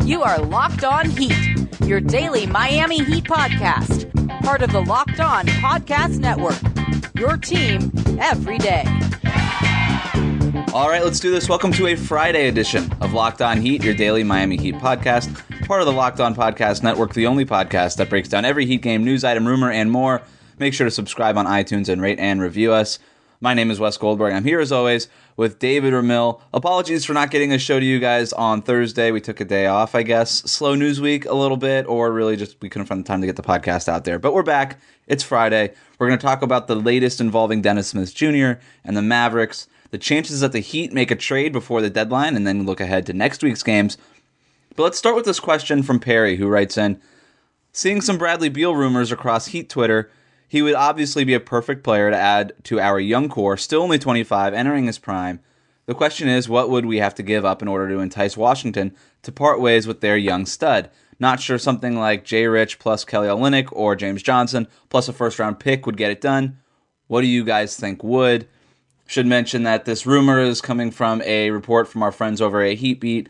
You are Locked On Heat, your daily Miami Heat podcast. Part of the Locked On Podcast Network, your team every day. All right, let's do this. Welcome to a Friday edition of Locked On Heat, your daily Miami Heat podcast. Part of the Locked On Podcast Network, the only podcast that breaks down every Heat game, news item, rumor, and more. Make sure to subscribe on iTunes and rate and review us. My name is Wes Goldberg. I'm here as always with David Ramil. Apologies for not getting a show to you guys on Thursday. We took a day off, I guess. Slow news week a little bit, or really just we couldn't find the time to get the podcast out there. But we're back. It's Friday. We're going to talk about the latest involving Dennis Smith Jr. and the Mavericks, the chances that the Heat make a trade before the deadline, and then look ahead to next week's games. But let's start with this question from Perry, who writes in, seeing some Bradley Beal rumors across Heat Twitter, he would obviously be a perfect player to add to our young core, still only 25, entering his prime. The question is, what would we have to give up in order to entice Washington to part ways with their young stud? Not sure something like Jay Rich plus Kelly Olynyk or James Johnson plus a first-round pick would get it done. What do you guys think would? Should mention that this rumor is coming from a report from our friends over at Heat Beat,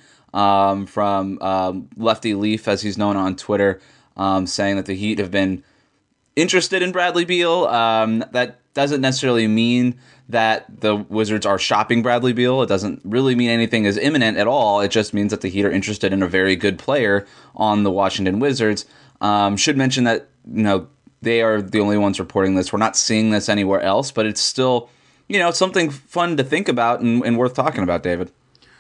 from Lefty Leaf, as he's known on Twitter, saying that the Heat have been interested in Bradley Beal. That doesn't necessarily mean that the Wizards are shopping Bradley Beal. It doesn't really mean anything is imminent at all. It just means that the Heat are interested in a very good player on the Washington Wizards. Should mention that, they are the only ones reporting this. We're not seeing this anywhere else, but it's still, something fun to think about and worth talking about, David.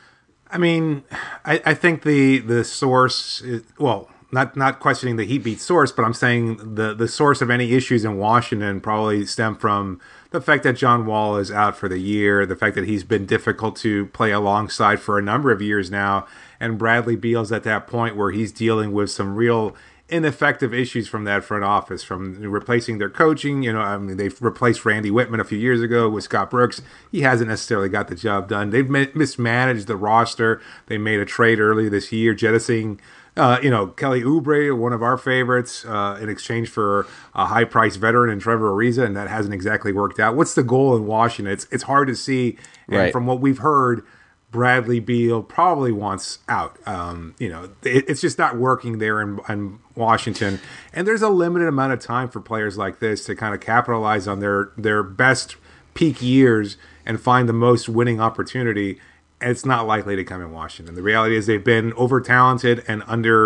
I mean, I think the source is, not questioning the Heat Beat source, but I'm saying the source of any issues in Washington probably stem from the fact that John Wall is out for the year, the fact that he's been difficult to play alongside for a number of years now, and Bradley Beal's at that point where he's dealing with some real ineffective issues from that front office, from replacing their coaching. They've replaced Randy Whitman a few years ago with Scott Brooks. He hasn't necessarily got the job done. They've mismanaged the roster. They made a trade early this year, jettisoning Kelly Oubre, one of our favorites, in exchange for a high-priced veteran in Trevor Ariza, and that hasn't exactly worked out. What's the goal in Washington? It's hard to see, and right. From what we've heard, Bradley Beal probably wants out. It's just not working there in Washington, and there's a limited amount of time for players like this to kind of capitalize on their best peak years and find the most winning opportunity. And it's not likely to come in Washington. The reality is they've been over-talented and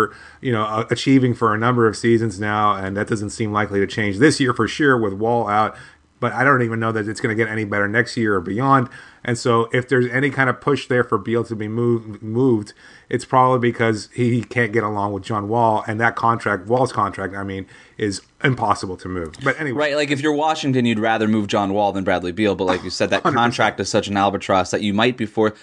achieving for a number of seasons now, and that doesn't seem likely to change this year for sure with Wall out. But I don't even know that it's going to get any better next year or beyond. And so if there's any kind of push there for Beal to be moved, it's probably because he can't get along with John Wall, and that contract, Wall's contract, is impossible to move. But anyway. Right, like if you're Washington, you'd rather move John Wall than Bradley Beal, but like you said, that 100%. Contract is such an albatross that you might be for.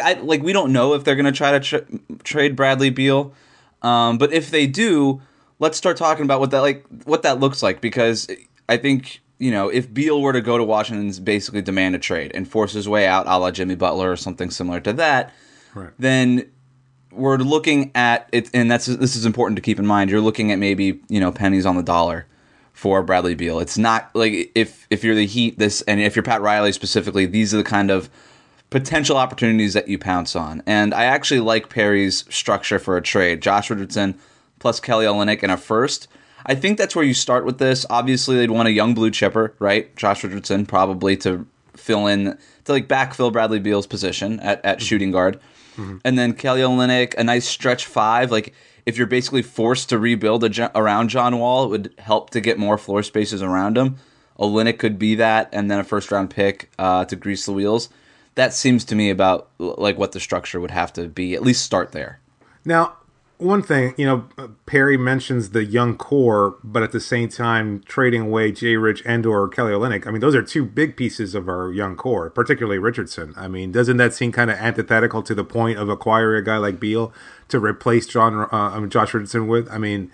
We don't know if they're going to try to trade Bradley Beal, but if they do, let's start talking about what that looks like, because I think, if Beal were to go to Washington and basically demand a trade and force his way out, a la Jimmy Butler or something similar to that, right, then we're looking at it, and this is important to keep in mind. You're looking at maybe pennies on the dollar for Bradley Beal. It's not like if you're the Heat, and if you're Pat Riley specifically, these are the kind of potential opportunities that you pounce on. And I actually like Perry's structure for a trade: Josh Richardson plus Kelly Olynyk and a first. I think that's where you start with this. Obviously, they'd want a young blue chipper, right? Josh Richardson probably to fill in, to backfill Bradley Beal's position at shooting guard. Mm-hmm. And then Kelly Olynyk, a nice stretch five. If you're basically forced to rebuild around John Wall, it would help to get more floor spaces around him. Olynyk could be that, and then a first-round pick to grease the wheels. That seems to me about what the structure would have to be, at least start there. Now, one thing, Perry mentions the young core, but at the same time trading away Jay Rich and/or Kelly Olynyk. Those are two big pieces of our young core, particularly Richardson. Doesn't that seem kind of antithetical to the point of acquiring a guy like Beal to replace Josh Richardson with?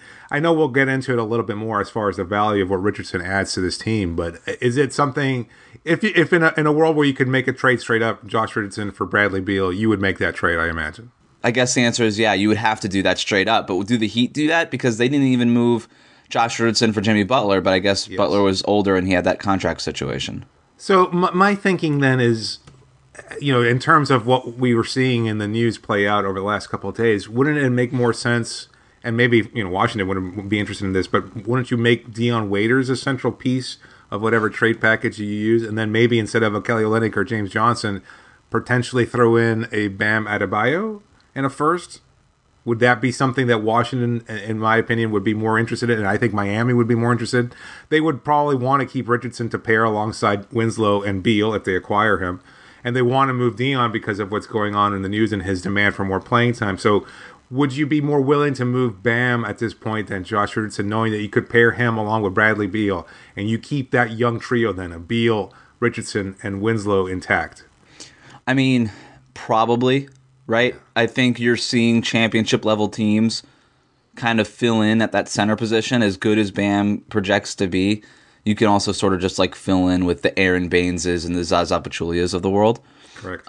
I know we'll get into it a little bit more as far as the value of what Richardson adds to this team, but is it something, if in a world where you could make a trade straight up, Josh Richardson for Bradley Beal, you would make that trade, I imagine? I guess the answer is yeah, you would have to do that straight up. But do the Heat do that? Because they didn't even move Josh Richardson for Jimmy Butler, but I guess yes. Butler was older and he had that contract situation. So my thinking then is, in terms of what we were seeing in the news play out over the last couple of days, wouldn't it make more sense? And maybe Washington wouldn't be interested in this, but wouldn't you make Dion Waiters a central piece of whatever trade package you use, and then maybe instead of a Kelly Olynyk or James Johnson, potentially throw in a Bam Adebayo and a first? Would that be something that Washington, in my opinion, would be more interested in? And I think Miami would be more interested. They would probably want to keep Richardson to pair alongside Winslow and Beal if they acquire him. And they want to move Dion because of what's going on in the news and his demand for more playing time. So would you be more willing to move Bam at this point than Josh Richardson, knowing that you could pair him along with Bradley Beal and you keep that young trio then of Beal, Richardson, and Winslow intact? I mean, probably. Right? I think you're seeing championship level teams kind of fill in at that center position as good as Bam projects to be. You can also sort of just like fill in with the Aaron Baineses and the Zaza Pachulias of the world. Correct.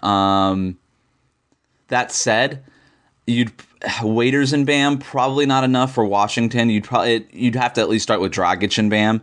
That said, Waiters and Bam probably not enough for Washington. You'd have to at least start with Dragic and Bam,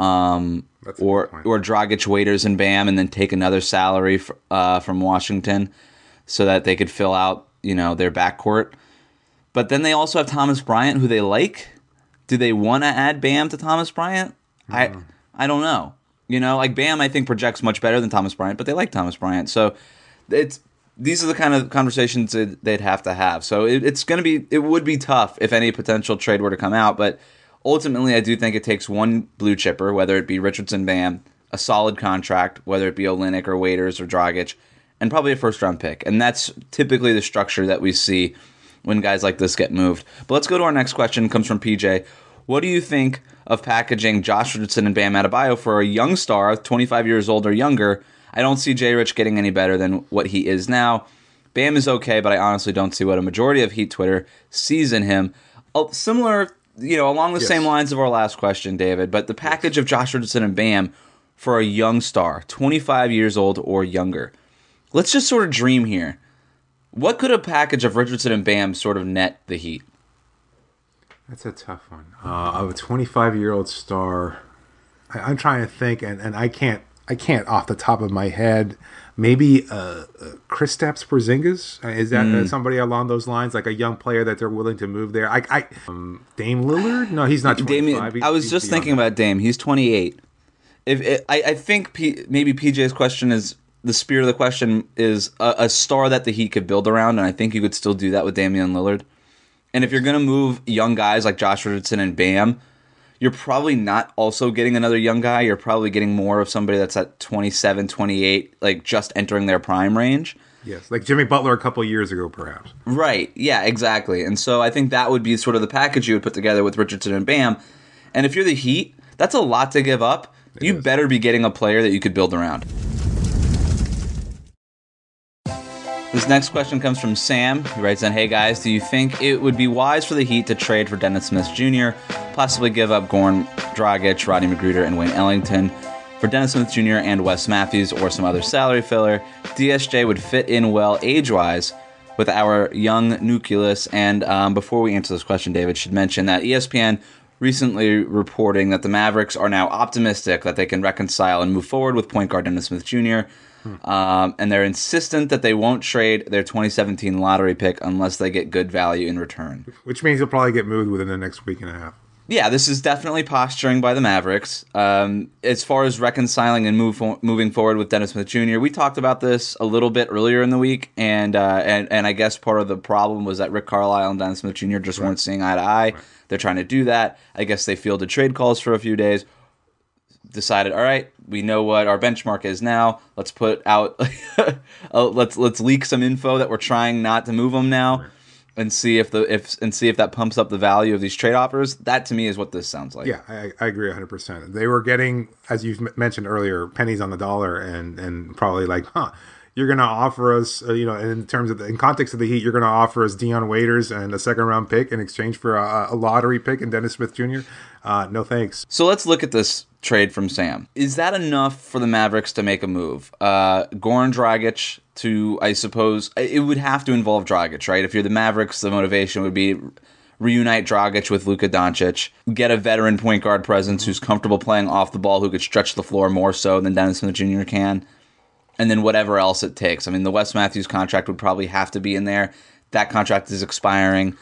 or Dragic, Waiters, and Bam, and then take another salary from Washington, so that they could fill out, their backcourt. But then they also have Thomas Bryant, who they like. Do they want to add Bam to Thomas Bryant? I don't know. Like Bam, I think projects much better than Thomas Bryant, but they like Thomas Bryant. So these are the kind of conversations that they'd have to have. So it would be tough if any potential trade were to come out. But ultimately, I do think it takes one blue chipper, whether it be Richardson, Bam, a solid contract, whether it be Olynyk or Waiters or Dragic, and probably a first-round pick. And that's typically the structure that we see when guys like this get moved. But let's go to our next question. It comes from PJ. What do you think of packaging Josh Richardson and Bam Adebayo for a young star, 25 years old or younger? I don't see J. Rich getting any better than what he is now. Bam is okay, but I honestly don't see what a majority of Heat Twitter sees in him. Similar, along the same lines of our last question, David, but the package of Josh Richardson and Bam for a young star, 25 years old or younger. Let's just sort of dream here. What could a package of Richardson and Bam sort of net the Heat? That's a tough one. Of a 25-year-old star, I'm trying to think, and I can't off the top of my head. Maybe Kristaps Porzingis? Is that somebody along those lines, like a young player that they're willing to move there? Dame Lillard? No, he's not 25. I was just thinking about Dame. He's 28. I think maybe PJ's question is, the spirit of the question is a star that the Heat could build around, and I think you could still do that with Damian Lillard. And if you're going to move young guys like Josh Richardson and Bam, you're probably not also getting another young guy. You're probably getting more of somebody that's at 27, 28, like just entering their prime range. Yes, like Jimmy Butler a couple of years ago, perhaps. Right, yeah, exactly. And so I think that would be sort of the package you would put together with Richardson and Bam. And if you're the Heat, that's a lot to give up. You better be getting a player that you could build around. This next question comes from Sam. He writes in, hey guys, do you think it would be wise for the Heat to trade for Dennis Smith Jr., possibly give up Goran Dragic, Rodney McGruder, and Wayne Ellington for Dennis Smith Jr. and Wes Matthews or some other salary filler? DSJ would fit in well age-wise with our young nucleus. And before we answer this question, David should mention that ESPN recently reporting that the Mavericks are now optimistic that they can reconcile and move forward with point guard Dennis Smith Jr., and they're insistent that they won't trade their 2017 lottery pick unless they get good value in return. Which means he'll probably get moved within the next week and a half. Yeah, this is definitely posturing by the Mavericks. As far as reconciling and moving forward with Dennis Smith Jr., we talked about this a little bit earlier in the week, and I guess part of the problem was that Rick Carlisle and Dennis Smith Jr. just weren't seeing eye to eye. Right. They're trying to do that. I guess they fielded trade calls for a few days. Decided, all right, we know what our benchmark is now. Let's put out, let's leak some info that we're trying not to move them now, and see if that pumps up the value of these trade offers. That to me is what this sounds like. Yeah, I agree 100%. They were getting, as you mentioned earlier, pennies on the dollar, and probably like, you're going to offer us, in context of the Heat, you're going to offer us Dion Waiters and a second-round pick in exchange for a lottery pick and Dennis Smith Jr. No thanks. So let's look at this trade from Sam. Is that enough for the Mavericks to make a move? Goran Dragic to, I suppose, it would have to involve Dragic, right? If you're the Mavericks, the motivation would be reunite Dragic with Luka Doncic, get a veteran point guard presence who's comfortable playing off the ball, who could stretch the floor more so than Dennis Smith Jr. can. and then whatever else it takes. I mean, the Wes Matthews contract would probably have to be in there. That contract is expiring.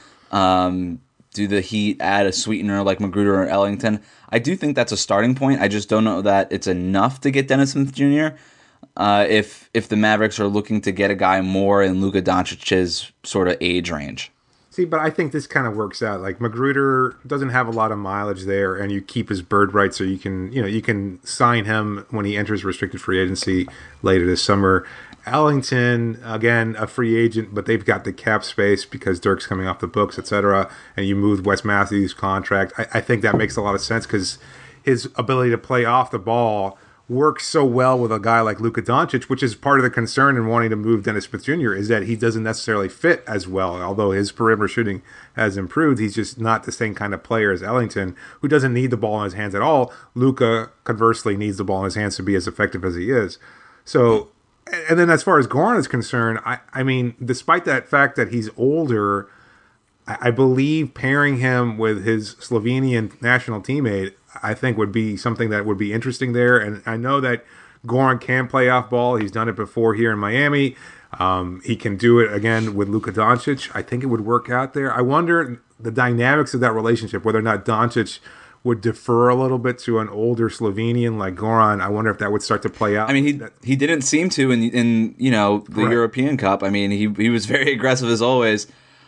Do the Heat add a sweetener like Magruder or Ellington? I do think that's a starting point. I just don't know that it's enough to get Dennis Smith Jr. If the Mavericks are looking to get a guy more in Luka Doncic's sort of age range. See, but I think this kind of works out. Like Magruder doesn't have a lot of mileage there, and you keep his bird right, so you can sign him when he enters restricted free agency later this summer. Ellington, again, a free agent, but they've got the cap space because Dirk's coming off the books, etc. And you move Wes Matthews' contract. I think that makes a lot of sense because his ability to play off the ball works so well with a guy like Luka Doncic, which is part of the concern in wanting to move Dennis Smith Jr. is that he doesn't necessarily fit as well. Although his perimeter shooting has improved, he's just not the same kind of player as Ellington, who doesn't need the ball in his hands at all. Luka, conversely, needs the ball in his hands to be as effective as he is. So, and then as far as Goran is concerned, I mean, despite that fact that he's older, I believe pairing him with his Slovenian national teammate, I think would be something that would be interesting there. And I know that Goran can play off ball. He's done it before here in Miami. He can do it again with Luka Doncic. I think it would work out there. I wonder the dynamics of that relationship, whether or not Doncic would defer a little bit to an older Slovenian like Goran. I wonder if that would start to play out. I mean, he didn't seem to in the Correct. European Cup. I mean, he was very aggressive as always.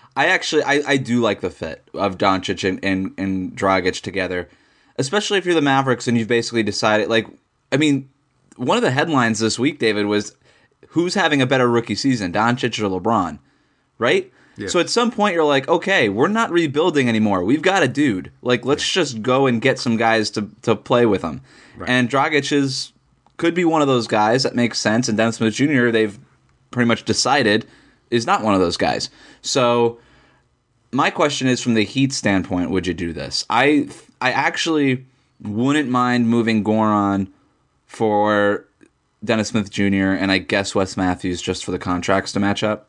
I do like the fit of Doncic and Dragic together, especially if you're the Mavericks and you've basically decided, like, I mean, one of the headlines this week, David, was who's having a better rookie season, Doncic or LeBron, right? Yeah. So at some point you're like, okay, we're not rebuilding anymore. We've got a dude. Like, let's just go and get some guys to play with him. Right. And Dragic could be one of those guys that makes sense. And Dennis Smith Jr., they've pretty much decided, is not one of those guys. So my question is, from the Heat standpoint, would you do this? I actually wouldn't mind moving Goran for Dennis Smith Jr. and I guess Wes Matthews just for the contracts to match up.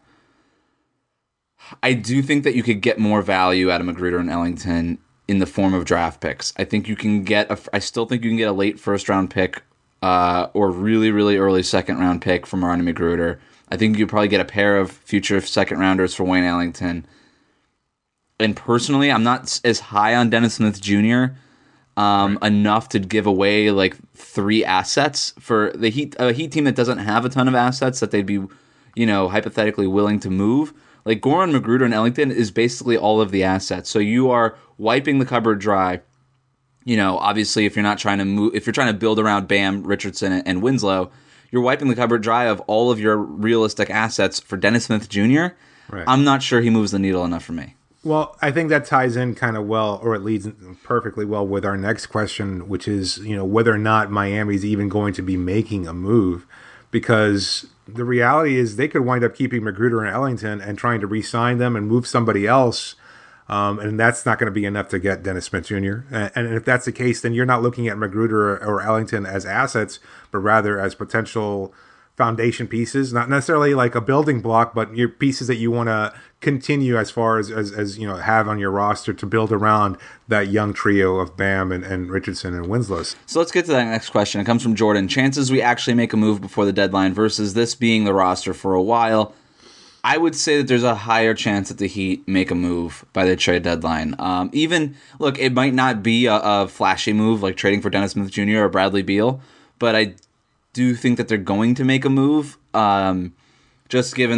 I do think that you could get more value out of Magruder and Ellington in the form of draft picks. I think you can I still think you can get a late first round pick or really, really early second round pick from Arnie Magruder. I think you could probably get a pair of future second rounders for Wayne Ellington. And personally, I'm not as high on Dennis Smith Jr. Enough to give away like 3 assets for the Heat, a Heat team that doesn't have a ton of assets that they'd be, hypothetically willing to move. Like Goran, Magruder, and Ellington is basically all of the assets. So you are wiping the cupboard dry. Obviously, if you're not trying to move, if you're trying to build around Bam, Richardson, and Winslow, you're wiping the cupboard dry of all of your realistic assets for Dennis Smith Jr. Right. I'm not sure he moves the needle enough for me. Well, I think that ties in kind of well, or it leads perfectly well with our next question, which is, whether or not Miami's even going to be making a move, because the reality is they could wind up keeping Magruder and Ellington and trying to re-sign them and move somebody else, and that's not going to be enough to get Dennis Smith Jr. And if that's the case, then you're not looking at Magruder or Ellington as assets, but rather as potential foundation pieces, not necessarily like a building block, but your pieces that you want to continue as far as have on your roster to build around that young trio of Bam and Richardson and Winslow. So let's get to that next question. It comes from Jordan. Chances we actually make a move before the deadline versus this being the roster for a while. I would say that there's a higher chance that the Heat make a move by the trade deadline. Look, it might not be a flashy move like trading for Dennis Smith Jr. or Bradley Beal, but I do think that they're going to make a move, just given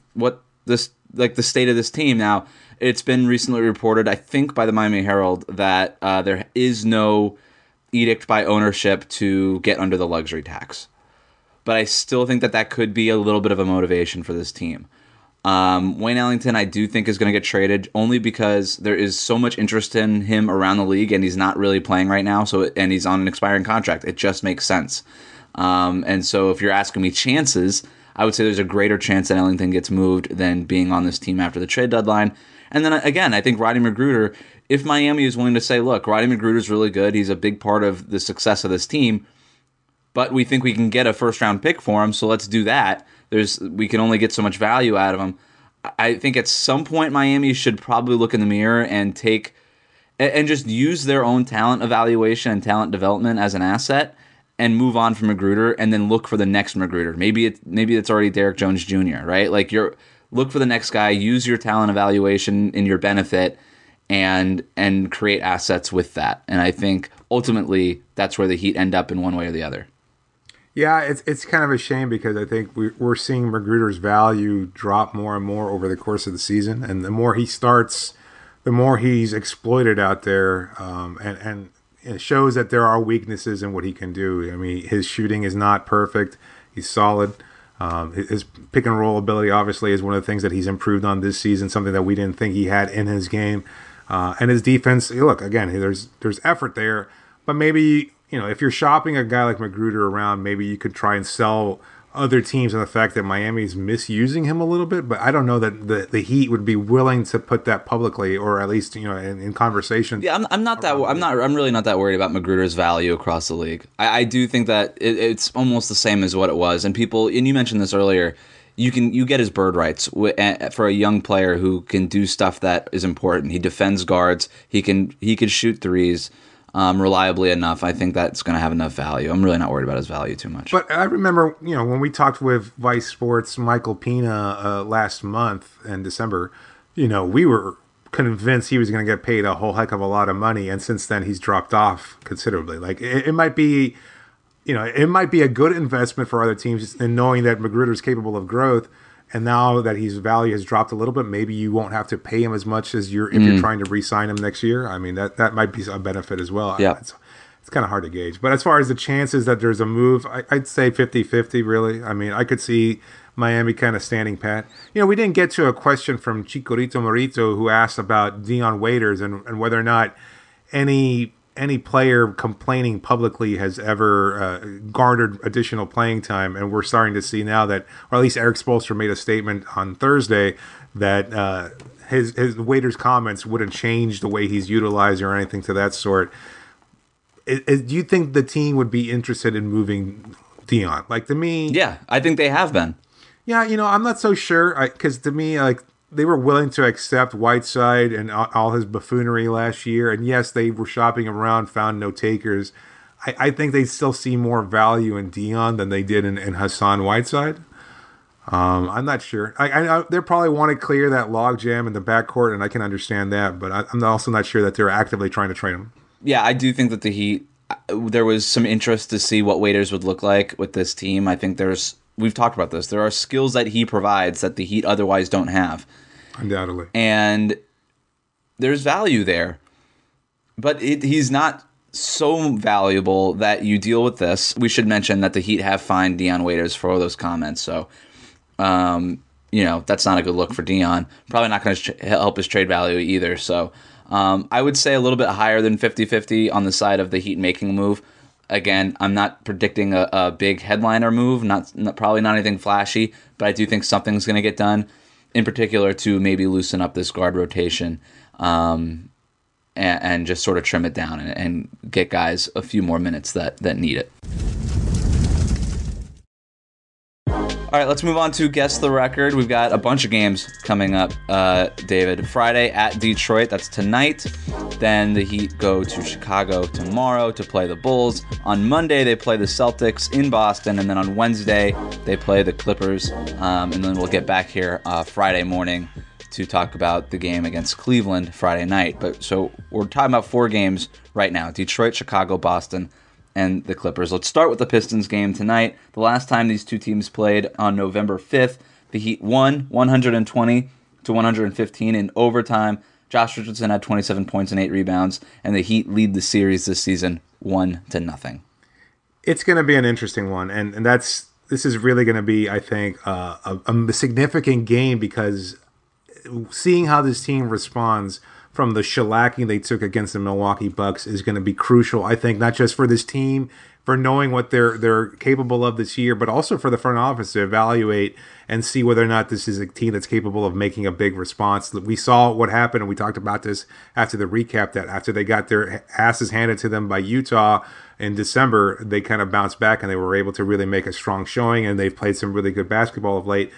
the state of this team. Now, it's been recently reported, I think by the Miami Herald, that there is no edict by ownership to get under the luxury tax. But I still think that could be a little bit of a motivation for this team. Wayne Ellington, I do think, is going to get traded only because there is so much interest in him around the league, and he's not really playing right now. And he's on an expiring contract. It just makes sense. And so if you're asking me chances, I would say there's a greater chance that Ellington gets moved than being on this team after the trade deadline. And then again, I think Rodney Magruder, if Miami is willing to say, look, Rodney Magruder is really good, he's a big part of the success of this team, but we think we can get a first-round pick for him, so let's do that. We can only get so much value out of him. I think at some point Miami should probably look in the mirror and just use their own talent evaluation and talent development as an asset and move on from Magruder and then look for the next Magruder. Maybe it's already Derek Jones Jr., right? Like look for the next guy, use your talent evaluation in your benefit and create assets with that. And I think ultimately that's where the Heat end up in one way or the other. Yeah, it's kind of a shame because I think we're seeing Magruder's value drop more and more over the course of the season. And the more he starts, the more he's exploited out there. And it shows that there are weaknesses in what he can do. I mean, his shooting is not perfect. He's solid. His pick and roll ability, obviously, is one of the things that he's improved on this season, something that we didn't think he had in his game. And his defense, look, again, there's effort there. But maybe, if you're shopping a guy like Magruder around, maybe you could try and sell other teams on the fact that Miami's misusing him a little bit, but I don't know that the Heat would be willing to put that publicly, or at least in conversation. Yeah, I'm really not that worried about Magruder's value across the league. I do think that it's almost the same as what it was, and you mentioned this earlier. You get his bird rights for a young player who can do stuff that is important. He defends guards. He can shoot threes. Reliably enough, I think that's going to have enough value. I'm really not worried about his value too much. But I remember, when we talked with Vice Sports' Michael Pina last month in December, we were convinced he was going to get paid a whole heck of a lot of money, and since then he's dropped off considerably. Like it might be, it might be a good investment for other teams in knowing that Magruder's capable of growth. And now that his value has dropped a little bit, maybe you won't have to pay him as much as if you're trying to re-sign him next year. I mean, that might be a benefit as well. Yeah. It's kind of hard to gauge. But as far as the chances that there's a move, I'd say 50-50, really. I mean, I could see Miami kind of standing pat. We didn't get to a question from Chicorito Morito, who asked about Dion Waiters and whether or not any player complaining publicly has ever garnered additional playing time. And we're starting to see now that, or at least Eric Spoelstra made a statement on Thursday that his Waiters' comments wouldn't change the way he's utilized or anything to that sort. Do you think the team would be interested in moving Dion? Like, to me... Yeah, I think they have been. Yeah, I'm not so sure, because to me, they were willing to accept Whiteside and all his buffoonery last year. And yes, they were shopping around, found no takers. I think they still see more value in Dion than they did in Hassan Whiteside. I'm not sure. I they probably want to clear that logjam in the backcourt, and I can understand that. But I'm also not sure that they're actively trying to trade him. Yeah, I do think that the Heat, there was some interest to see what Waiters would look like with this team. I think we've talked about this. There are skills that he provides that the Heat otherwise don't have. Undoubtedly. And there's value there. But he's not so valuable that you deal with this. We should mention that the Heat have fined Dion Waiters for those comments. So, that's not a good look for Dion. Probably not going to help his trade value either. So, I would say a little bit higher than 50-50 on the side of the Heat making a move. Again, I'm not predicting a big headliner move, probably not anything flashy, but I do think something's going to get done, in particular to maybe loosen up this guard rotation and just sort of trim it down and get guys a few more minutes that need it. All right, let's move on to Guess the Record. We've got a bunch of games coming up, David. Friday at Detroit, that's tonight. Then the Heat go to Chicago tomorrow to play the Bulls. On Monday, they play the Celtics in Boston. And then on Wednesday, they play the Clippers. And then we'll get back here Friday morning to talk about the game against Cleveland Friday night. So we're talking about 4 games right now. Detroit, Chicago, Boston, and the Clippers. Let's start with the Pistons game tonight. The last time these two teams played on November 5th, the Heat won 120-115 in overtime. Josh Richardson had 27 points and 8 rebounds, and the Heat lead the series this season 1-0. It's going to be an interesting one, and this is really going to be, I think, a significant game because seeing how this team responds from the shellacking they took against the Milwaukee Bucks is going to be crucial, I think, not just for this team, for knowing what they're capable of this year, but also for the front office to evaluate and see whether or not this is a team that's capable of making a big response. We saw what happened, and we talked about this after the recap, that after they got their asses handed to them by Utah in December, they kind of bounced back and they were able to really make a strong showing, and they've played some really good basketball of late.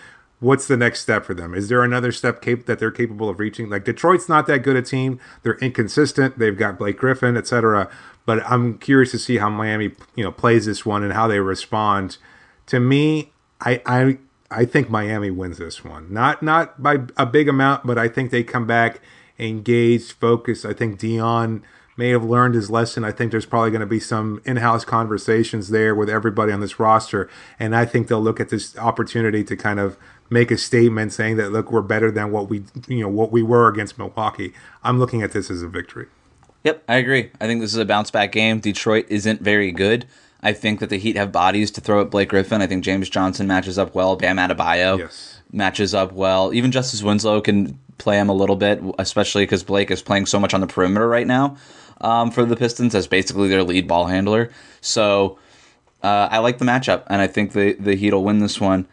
what's the next step for them? Is there another step that they're capable of reaching? Like Detroit's not that good a team. They're inconsistent. They've got Blake Griffin, etc. But I'm curious to see how Miami, plays this one and how they respond. To me, I think Miami wins this one. Not by a big amount, but I think they come back engaged, focused. I think Dion may have learned his lesson. I think there's probably going to be some in-house conversations there with everybody on this roster, and I think they'll look at this opportunity to kind of make a statement saying that, look, we're better than what we were against Milwaukee. I'm looking at this as a victory. Yep, I agree. I think this is a bounce-back game. Detroit isn't very good. I think that the Heat have bodies to throw at Blake Griffin. I think James Johnson matches up well. Bam Adebayo matches up well. Even Justice Winslow can play him a little bit, especially because Blake is playing so much on the perimeter right now for the Pistons as basically their lead ball handler. So I like the matchup, and I think the Heat will win this one.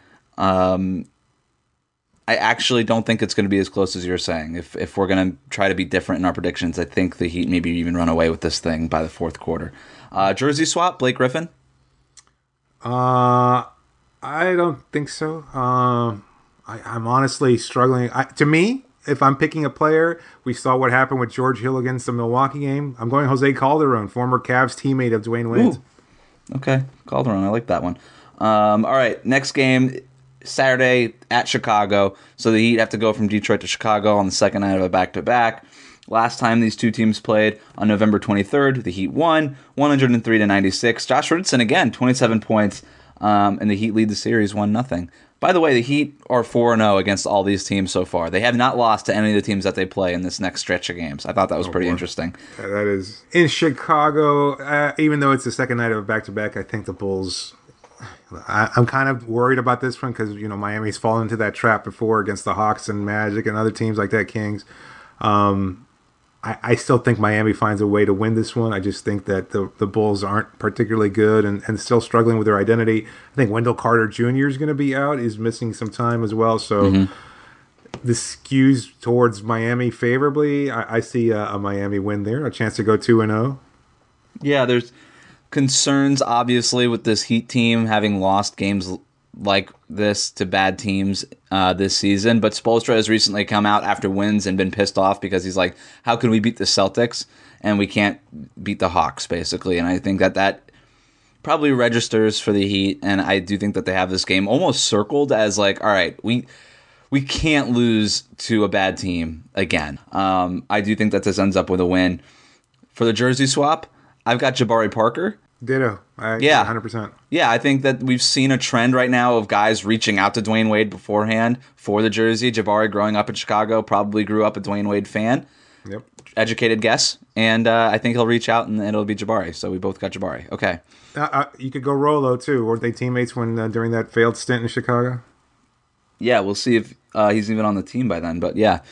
I actually don't think it's going to be as close as you're saying. If we're going to try to be different in our predictions, I think the Heat maybe even run away with this thing by the fourth quarter. Jersey swap, Blake Griffin? I don't think so. I'm honestly struggling. To me, if I'm picking a player, we saw what happened with George Hill against the Milwaukee game. I'm going Jose Calderon, former Cavs teammate of Dwayne Wade. Okay, Calderon, I like that one. All right, next game, Saturday at Chicago. So the Heat have to go from Detroit to Chicago on the second night of a back-to-back. Last time these two teams played on November 23rd, the Heat won 103-96. Josh Richardson again, 27 points, and the Heat lead the series 1-0. By the way, the Heat are 4-0 against all these teams so far. They have not lost to any of the teams that they play in this next stretch of games. I thought that was pretty interesting. That is in Chicago. Even though it's the second night of a back-to-back, I think the Bulls. I'm kind of worried about this one because Miami's fallen into that trap before against the Hawks and Magic and other teams like that, Kings. I still think Miami finds a way to win this one. I just think that the Bulls aren't particularly good and still struggling with their identity. I think Wendell Carter Jr. is going to be out. He's missing some time as well. So this skews towards Miami favorably. I see a Miami win there, a chance to go 2-0. Yeah, there's concerns, obviously, with this Heat team having lost games like this to bad teams this season, but Spoelstra has recently come out after wins and been pissed off because he's like, how can we beat the Celtics and we can't beat the Hawks, basically? And I think that probably registers for the Heat, and I do think that they have this game almost circled as like, all right, we can't lose to a bad team again. I do think that this ends up with a win. For the jersey swap, I've got Jabari Parker. Ditto. Yeah. 100%. Yeah, I think that we've seen a trend right now of guys reaching out to Dwayne Wade beforehand for the jersey. Jabari, growing up in Chicago, probably grew up a Dwayne Wade fan. Yep. Educated guess. And I think he'll reach out and it'll be Jabari. So we both got Jabari. Okay. You could go Rolo, too. Weren't they teammates when during that failed stint in Chicago? Yeah, we'll see if he's even on the team by then. But yeah.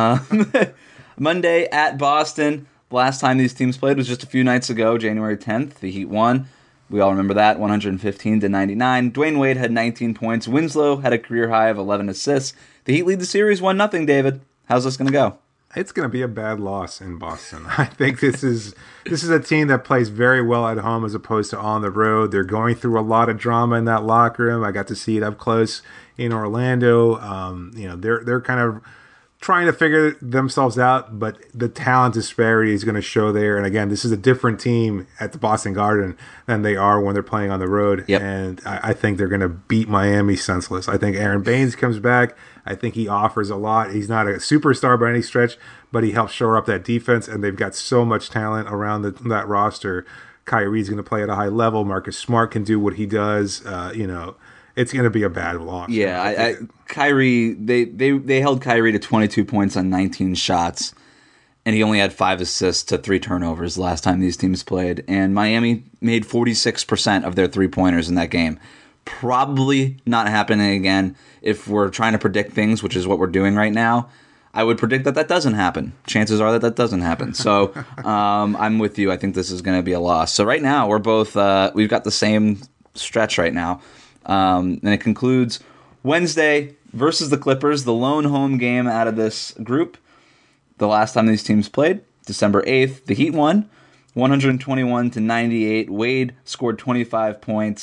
Monday at Boston. The last time these teams played was just a few nights ago, January 10th. The Heat won. We all remember that, 115-99. Dwayne Wade had 19 points. Winslow had a career high of 11 assists. The Heat lead the series 1-0, David. How's this going to go? It's going to be a bad loss in Boston. I think this is a team that plays very well at home as opposed to on the road. They're going through a lot of drama in that locker room. I got to see it up close in Orlando. They're kind of trying to figure themselves out, but the talent disparity is going to show there. And again, this is a different team at the Boston Garden than they are when they're playing on the road. Yep. And I think they're going to beat Miami senseless. I think Aaron Baines comes back. I think he offers a lot. He's not a superstar by any stretch, but he helps shore up that defense, and they've got so much talent around that roster. Kyrie's going to play at a high level. Marcus Smart can do what he does. It's going to be a bad loss. Yeah, Kyrie, they held Kyrie to 22 points on 19 shots, and he only had 5 assists to 3 turnovers last time these teams played. And Miami made 46% of their 3-pointers in that game. Probably not happening again. If we're trying to predict things, which is what we're doing right now, I would predict that doesn't happen. Chances are that doesn't happen. So I'm with you. I think this is going to be a loss. So right now, we're both we've got the same stretch right now. And it concludes Wednesday versus the Clippers, the lone home game out of this group. The last time these teams played, December 8th, the Heat won 121-98. Wade scored 25 points.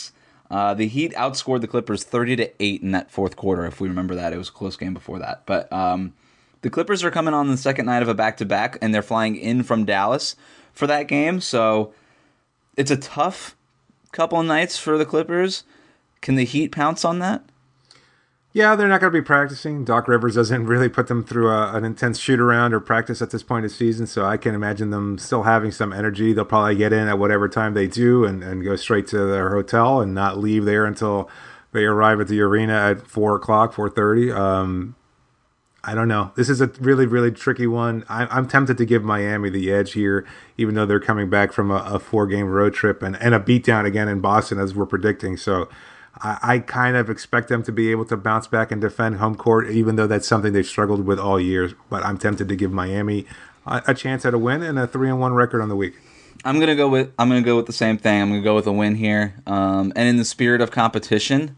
The Heat outscored the Clippers 30-8 in that fourth quarter, if we remember that. It was a close game before that. But the Clippers are coming on the second night of a back-to-back, and they're flying in from Dallas for that game. So it's a tough couple of nights for the Clippers. Can the Heat pounce on that? Yeah, they're not going to be practicing. Doc Rivers doesn't really put them through an intense shoot-around or practice at this point of the season, so I can imagine them still having some energy. They'll probably get in at whatever time they do and go straight to their hotel and not leave there until they arrive at the arena at 4 o'clock, 4:30. I don't know. This is a really, really tricky one. I'm tempted to give Miami the edge here, even though they're coming back from a 4-game road trip and a beatdown again in Boston, as we're predicting. So I kind of expect them to be able to bounce back and defend home court, even though that's something they've struggled with all year. But I'm tempted to give Miami a chance at a win and a 3-1 record on the week. I'm gonna go with the same thing. I'm gonna go with a win here. And in the spirit of competition,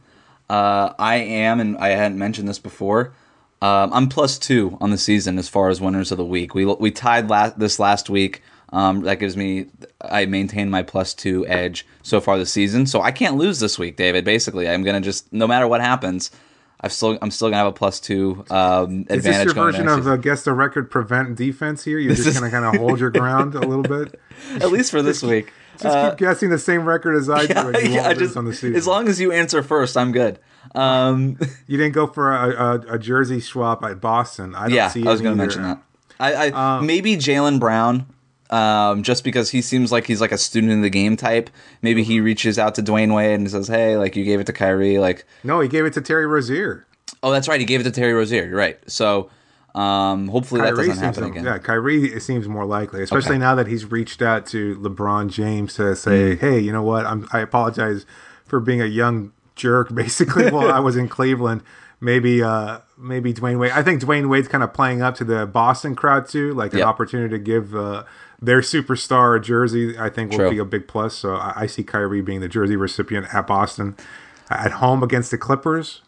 I am, and I hadn't mentioned this before, I'm +2 on the season as far as winners of the week. We tied this last week. That gives me, I maintain my +2 edge so far this season. So I can't lose this week, David. Basically, I'm gonna just, no matter what happens, I'm still gonna have a +2 advantage. Is this your version of guess the record, prevent defense here? You're just gonna kind of hold your ground a little bit, at least for this week. Just keep guessing the same record as I do, and you won't lose on the season. As long as you answer first, I'm good. You didn't go for a jersey swap at Boston. I was going to mention that. I maybe Jaylen Brown, just because he seems like he's like a student in the game type. Maybe he reaches out to Dwayne Wade and says, "Hey, like you gave it to Kyrie." Like, no, he gave it to Terry Rozier. Oh, that's right. He gave it to Terry Rozier. You're right. So hopefully Kyrie that doesn't happen again. Yeah, Kyrie seems more likely, especially now that he's reached out to LeBron James to say, "Hey, you know what? I apologize for being a young jerk, basically, while I was in Cleveland." Maybe Dwayne Wade. I think Dwayne Wade's kind of playing up to the Boston crowd too, like an opportunity to give their superstar a jersey. I think will be a big plus. So I see Kyrie being the jersey recipient at Boston, at home against the Clippers.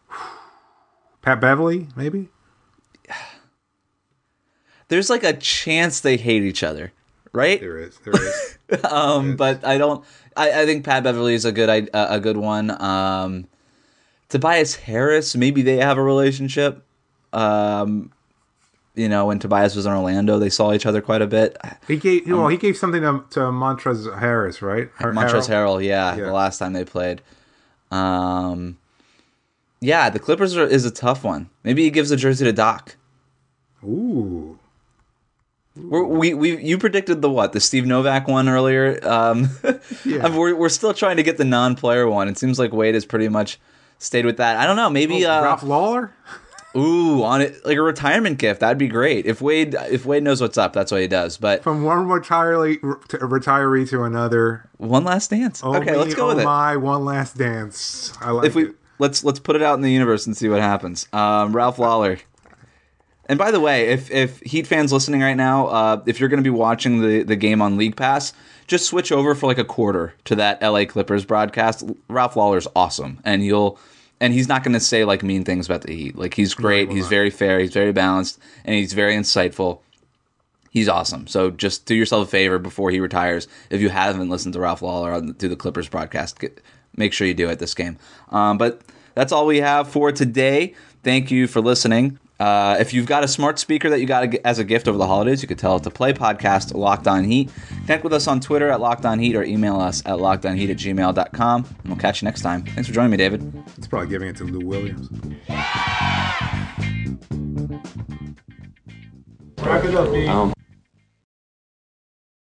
Pat Beverly, maybe. There's like a chance they hate each other, right? There is. But I don't. I think Pat Beverly is a good one. Tobias Harris, maybe they have a relationship. When Tobias was in Orlando, they saw each other quite a bit. He gave something to Montrezl Harrell, right? Montrezl Harrell, yeah, the last time they played. The Clippers is a tough one. Maybe he gives a jersey to Doc. Ooh. You predicted the Steve Novak one earlier. We're still trying to get the non-player one. It seems like Wade has pretty much stayed with that. I don't know. Maybe Ralph Lawler. Ooh, on it like a retirement gift. That'd be great. If Wade knows what's up, that's what he does. But from one retiree to another, one last dance. Okay, let's go with it. One last dance. I like it. Let's put it out in the universe and see what happens. Ralph Lawler. And by the way, if Heat fans listening right now, if you're going to be watching the game on League Pass, just switch over for like a quarter to that LA Clippers broadcast. Ralph Lawler's awesome, and he's not going to say like mean things about the Heat. Like he's great, he's very fair, he's very balanced, and he's very insightful. He's awesome. So just do yourself a favor before he retires. If you haven't listened to Ralph Lawler through the Clippers broadcast, make sure you do it this game. But that's all we have for today. Thank you for listening. If you've got a smart speaker that you got as a gift over the holidays, you could tell it to play podcast Locked On Heat. Connect with us on Twitter at Locked On Heat or email us at lockedonheat@gmail.com. And we'll catch you next time. Thanks for joining me, David. It's probably giving it to Lou Williams. Wrap it up, Dean.